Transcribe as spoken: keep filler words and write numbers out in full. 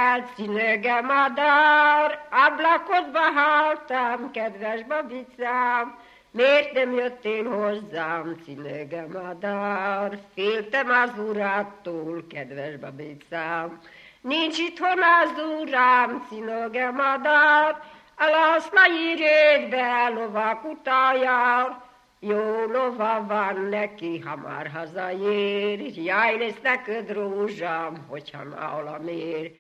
szállt színöge madár, ablakodba háltam, kedves babicám, miért nem jöttél hozzám, színöge madár? Féltem az urától, kedves babicám. Nincs itthon az urám, színöge madár, alasz ma írjék be lovak utájár. Jó lova van neki, ha már hazaér, jaj, lesz neked rózsám, hogyha nálam ér.